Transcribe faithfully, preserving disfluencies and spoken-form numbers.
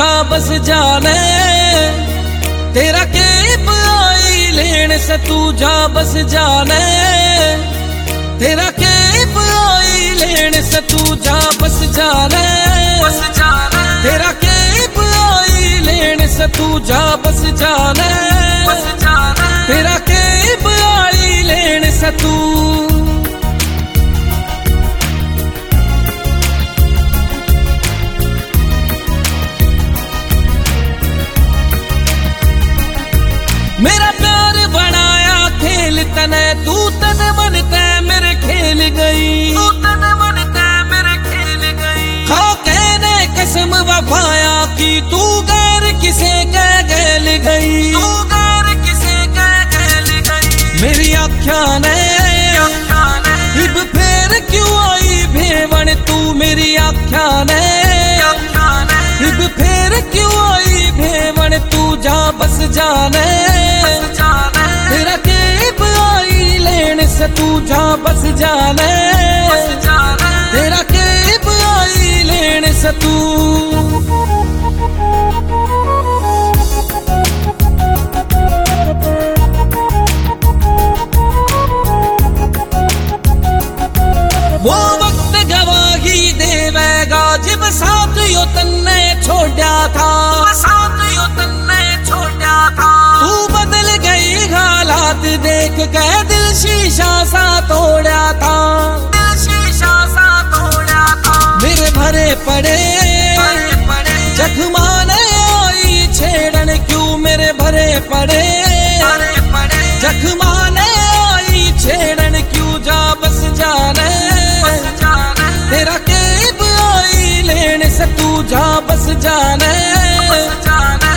जा बस जाने, तेरा केप आई लेने से तू जा बस जाने, तेरा केप आई लेने से तू जा बस जाने, बस जाने, तेरा केप आई लेने से तू जा बस जाने, बस जाने, तेरा केप आई लेने से तू। मेरा प्यार बनाया खेल तने, तू तने बनते मेरे खेल गई, तू तने बनते मेरे खेल गई। खा कहने कसम वफाया की तू गैर किसे कह गैल गई, तू गैर किसे कह गैल गई। मेरी आख्या ने इब फेर क्यों आई भेवन तू, मेरी आख्या ने इब फेर क्यों आई भेवन तू जा बस जाने, तेरा केप आई लेने से तू जा बस जाने, तेरा केप आई लेने से तू। वो वक्त गवाही देवेगा जब साथ यो तन्ने छोड़ा था, साथ यो तन्ने छोड़ा था। तू बदल गई हालात देख के दिल शीशा सा तोड़ा था, दिल शीशा सा तोड़ा था। मेरे भरे पड़े जख्माने आई छेड़न क्यों, मेरे भरे पड़े जख्माने आई छेड़न क्यों जा बस जाने, तेरा केप आई लेने से तू जा बस जाने,